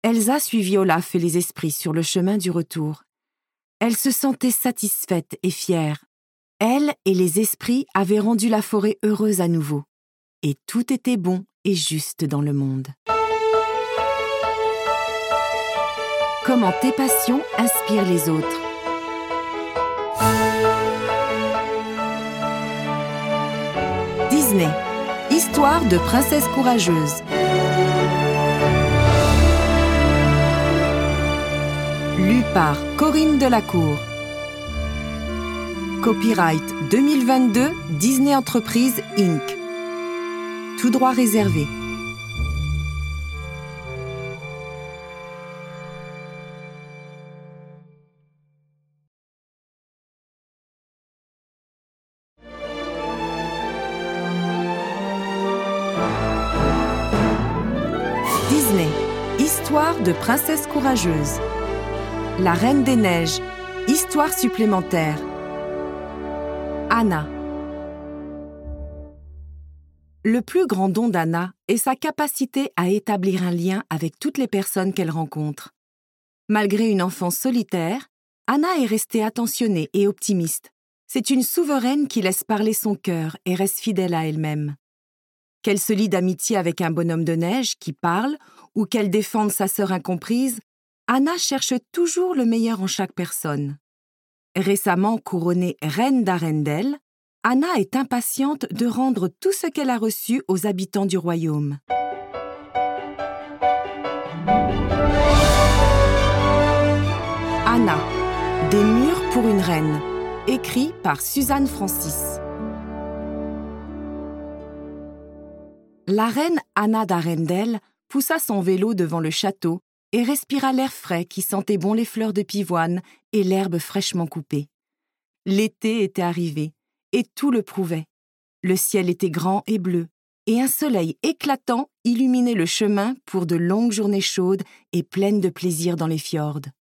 Elsa suivit Olaf et les esprits sur le chemin du retour. Elle se sentait satisfaite et fière. Elle et les esprits avaient rendu la forêt heureuse à nouveau. Et tout était bon et juste dans le monde. Comment tes passions inspirent les autres. Disney. Histoire de princesse courageuse. Lu par Corinne Delacour. Copyright 2022 Disney Entreprises Inc. Tout droit réservé. Disney. Histoire de princesse courageuse. La Reine des Neiges. Histoire supplémentaire. Anna. Le plus grand don d'Anna est sa capacité à établir un lien avec toutes les personnes qu'elle rencontre. Malgré une enfance solitaire, Anna est restée attentionnée et optimiste. C'est une souveraine qui laisse parler son cœur et reste fidèle à elle-même. Qu'elle se lie d'amitié avec un bonhomme de neige qui parle ou qu'elle défende sa sœur incomprise, Anna cherche toujours le meilleur en chaque personne. Récemment couronnée reine d'Arendelle, Anna est impatiente de rendre tout ce qu'elle a reçu aux habitants du royaume. Anna, des murs pour une reine, écrit par Suzanne Francis. La reine Anna d'Arendelle poussa son vélo devant le château et respira l'air frais qui sentait bon les fleurs de pivoine et l'herbe fraîchement coupée. L'été était arrivé, et tout le prouvait. Le ciel était grand et bleu, et un soleil éclatant illuminait le chemin pour de longues journées chaudes et pleines de plaisir dans les fjords.